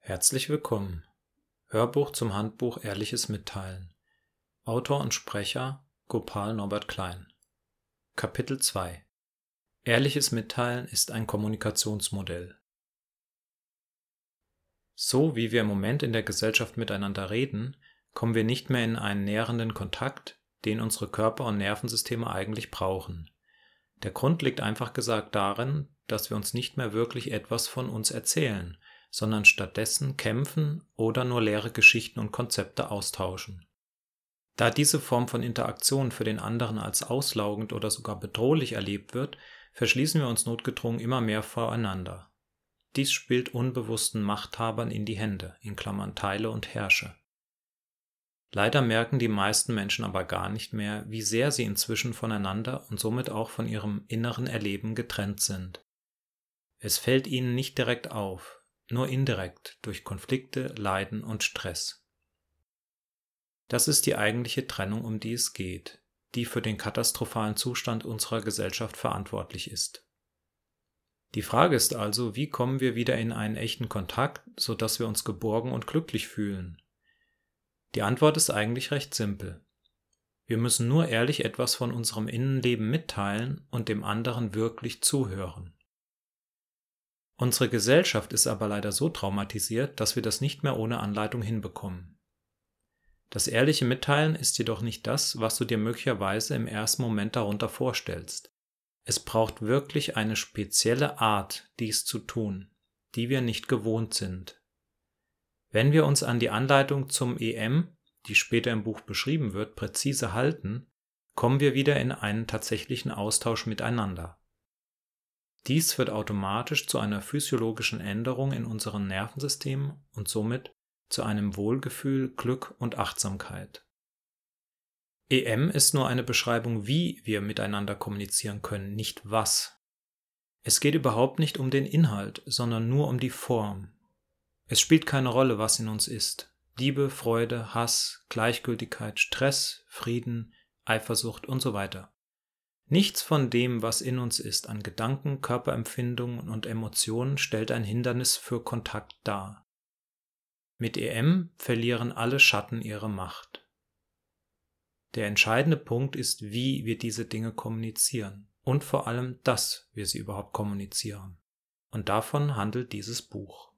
Herzlich willkommen. Hörbuch zum Handbuch Ehrliches Mitteilen. Autor und Sprecher Gopal Norbert Klein. Kapitel 2. Ehrliches Mitteilen ist ein Kommunikationsmodell. So wie wir im Moment in der Gesellschaft miteinander reden, kommen wir nicht mehr in einen nährenden Kontakt, den unsere Körper- und Nervensysteme eigentlich brauchen. Der Grund liegt einfach gesagt darin, dass wir uns nicht mehr wirklich etwas von uns erzählen, sondern stattdessen kämpfen oder nur leere Geschichten und Konzepte austauschen. Da diese Form von Interaktion für den anderen als auslaugend oder sogar bedrohlich erlebt wird, verschließen wir uns notgedrungen immer mehr voreinander. Dies spielt unbewussten Machthabern in die Hände (Teile und Herrsche). Leider merken die meisten Menschen aber gar nicht mehr, wie sehr sie inzwischen voneinander und somit auch von ihrem inneren Erleben getrennt sind. Es fällt ihnen nicht direkt auf, nur indirekt durch Konflikte, Leiden und Stress. Das ist die eigentliche Trennung, um die es geht, die für den katastrophalen Zustand unserer Gesellschaft verantwortlich ist. Die Frage ist also, wie kommen wir wieder in einen echten Kontakt, sodass wir uns geborgen und glücklich fühlen? Die Antwort ist eigentlich recht simpel. Wir müssen nur ehrlich etwas von unserem Innenleben mitteilen und dem anderen wirklich zuhören. Unsere Gesellschaft ist aber leider so traumatisiert, dass wir das nicht mehr ohne Anleitung hinbekommen. Das ehrliche Mitteilen ist jedoch nicht das, was du dir möglicherweise im ersten Moment darunter vorstellst. Es braucht wirklich eine spezielle Art, dies zu tun, die wir nicht gewohnt sind. Wenn wir uns an die Anleitung zum EM, die später im Buch beschrieben wird, präzise halten, kommen wir wieder in einen tatsächlichen Austausch miteinander. Dies führt automatisch zu einer physiologischen Änderung in unserem Nervensystem und somit zu einem Wohlgefühl, Glück und Achtsamkeit. EM ist nur eine Beschreibung, wie wir miteinander kommunizieren können, nicht was. Es geht überhaupt nicht um den Inhalt, sondern nur um die Form. Es spielt keine Rolle, was in uns ist. Liebe, Freude, Hass, Gleichgültigkeit, Stress, Frieden, Eifersucht und so weiter. Nichts von dem, was in uns ist, an Gedanken, Körperempfindungen und Emotionen stellt ein Hindernis für Kontakt dar. Mit EM verlieren alle Schatten ihre Macht. Der entscheidende Punkt ist, wie wir diese Dinge kommunizieren und vor allem, dass wir sie überhaupt kommunizieren. Und davon handelt dieses Buch.